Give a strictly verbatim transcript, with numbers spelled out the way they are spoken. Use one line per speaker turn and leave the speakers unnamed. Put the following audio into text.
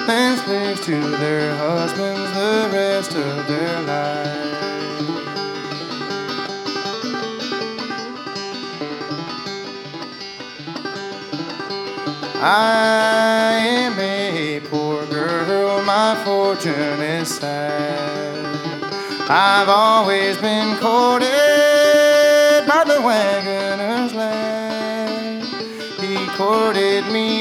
and slaves to their husbands the rest of their lives. I am a poor girl, my fortune is sad. I've always been courted by the wagoner's lad. He courted me